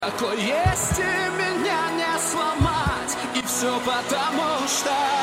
Какой есть и меня не сломать. И все потому что